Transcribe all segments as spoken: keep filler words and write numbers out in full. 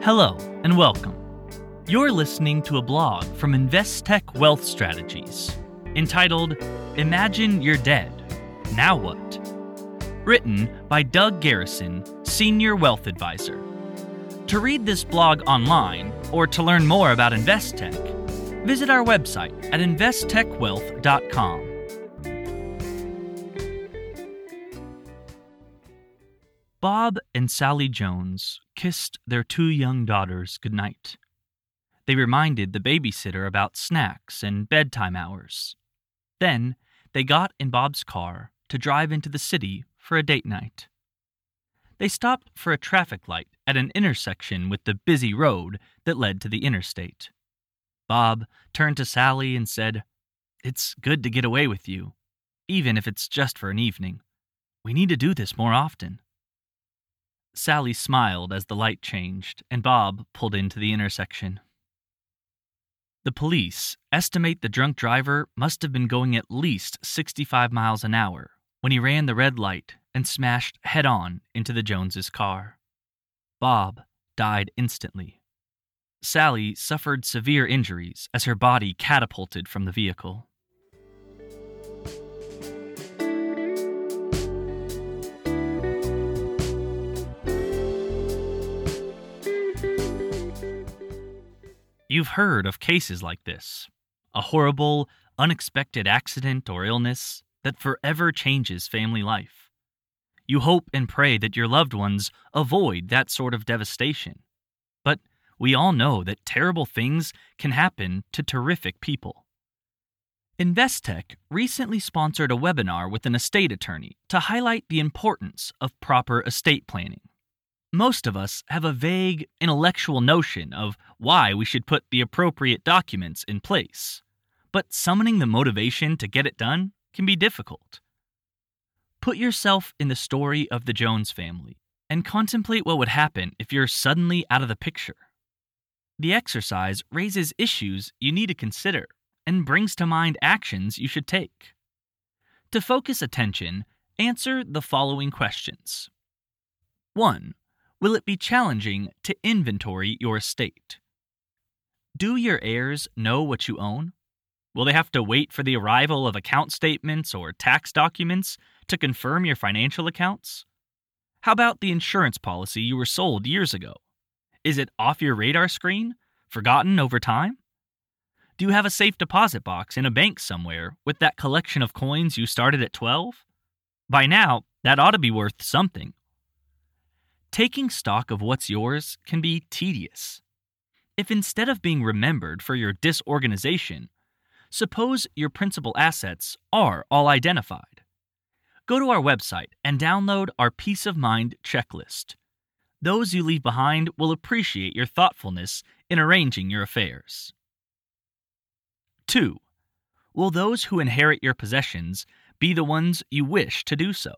Hello and welcome. You're listening to a blog from Investec Wealth Strategies entitled Imagine You're Dead, Now What? Written by Doug Garrison, Senior Wealth Advisor. To read this blog online or to learn more about Investec, visit our website at investec wealth dot com. Bob and Sally Jones kissed their two young daughters goodnight. They reminded the babysitter about snacks and bedtime hours. Then they got in Bob's car to drive into the city for a date night. They stopped for a traffic light at an intersection with the busy road that led to the interstate. Bob turned to Sally and said, "It's good to get away with you, even if it's just for an evening. We need to do this more often." Sally smiled as the light changed and Bob pulled into the intersection. The police estimate the drunk driver must have been going at least sixty-five miles an hour when he ran the red light and smashed head-on into the Joneses' car. Bob died instantly. Sally suffered severe injuries as her body catapulted from the vehicle. You've heard of cases like this, a horrible, unexpected accident or illness that forever changes family life. You hope and pray that your loved ones avoid that sort of devastation. But we all know that terrible things can happen to terrific people. Investec recently sponsored a webinar with an estate attorney to highlight the importance of proper estate planning. Most of us have a vague, intellectual notion of why we should put the appropriate documents in place, but summoning the motivation to get it done can be difficult. Put yourself in the story of the Jones family and contemplate what would happen if you're suddenly out of the picture. The exercise raises issues you need to consider and brings to mind actions you should take. To focus attention, answer the following questions. one. Will it be challenging to inventory your estate? Do your heirs know what you own? Will they have to wait for the arrival of account statements or tax documents to confirm your financial accounts? How about the insurance policy you were sold years ago? Is it off your radar screen? Forgotten over time? Do you have a safe deposit box in a bank somewhere with that collection of coins you started at twelve? By now, that ought to be worth something. Taking stock of what's yours can be tedious. If instead of being remembered for your disorganization, suppose your principal assets are all identified. Go to our website and download our Peace of Mind checklist. Those you leave behind will appreciate your thoughtfulness in arranging your affairs. two. Will those who inherit your possessions be the ones you wish to do so?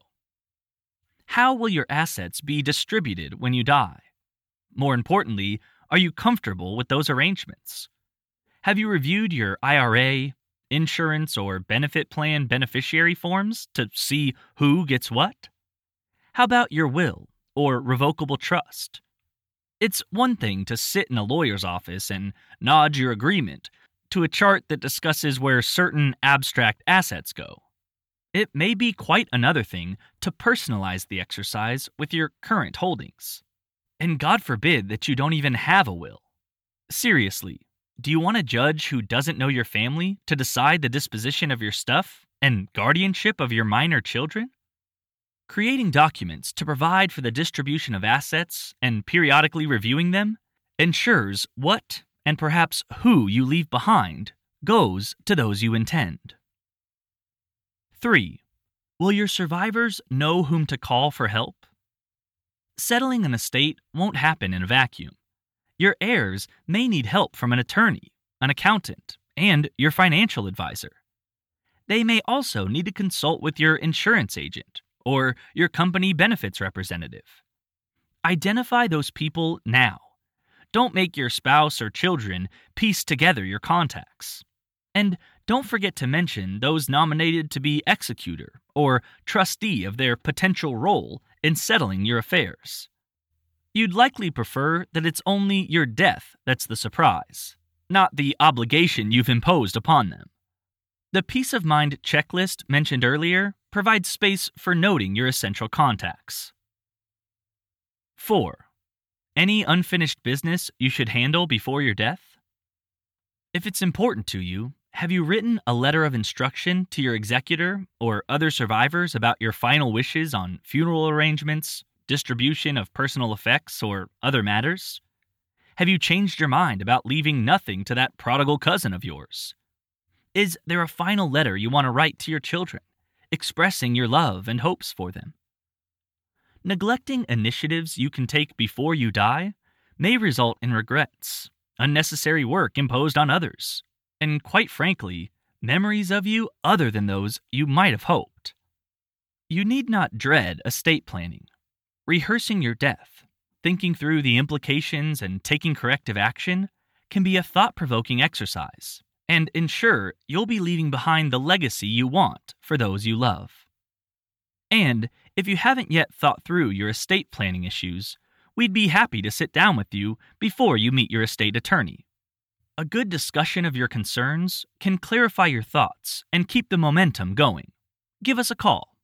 How will your assets be distributed when you die? More importantly, are you comfortable with those arrangements? Have you reviewed your I R A, insurance, or benefit plan beneficiary forms to see who gets what? How about your will or revocable trust? It's one thing to sit in a lawyer's office and nod your agreement to a chart that discusses where certain abstract assets go. It may be quite another thing to personalize the exercise with your current holdings. And God forbid that you don't even have a will. Seriously, do you want a judge who doesn't know your family to decide the disposition of your stuff and guardianship of your minor children? Creating documents to provide for the distribution of assets and periodically reviewing them ensures what and perhaps who you leave behind goes to those you intend. three. Will your survivors know whom to call for help? Settling an estate won't happen in a vacuum. Your heirs may need help from an attorney, an accountant, and your financial advisor. They may also need to consult with your insurance agent or your company benefits representative. Identify those people now. Don't make your spouse or children piece together your contacts. And don't forget to mention those nominated to be executor or trustee of their potential role in settling your affairs. You'd likely prefer that it's only your death that's the surprise, not the obligation you've imposed upon them. The peace of mind checklist mentioned earlier provides space for noting your essential contacts. four. Any unfinished business you should handle before your death? If it's important to you, have you written a letter of instruction to your executor or other survivors about your final wishes on funeral arrangements, distribution of personal effects, or other matters? Have you changed your mind about leaving nothing to that prodigal cousin of yours? Is there a final letter you want to write to your children, expressing your love and hopes for them? Neglecting initiatives you can take before you die may result in regrets, unnecessary work imposed on others, and quite frankly, memories of you other than those you might have hoped. You need not dread estate planning. Rehearsing your death, thinking through the implications and taking corrective action can be a thought-provoking exercise and ensure you'll be leaving behind the legacy you want for those you love. And if you haven't yet thought through your estate planning issues, we'd be happy to sit down with you before you meet your estate attorney. A good discussion of your concerns can clarify your thoughts and keep the momentum going. Give us a call.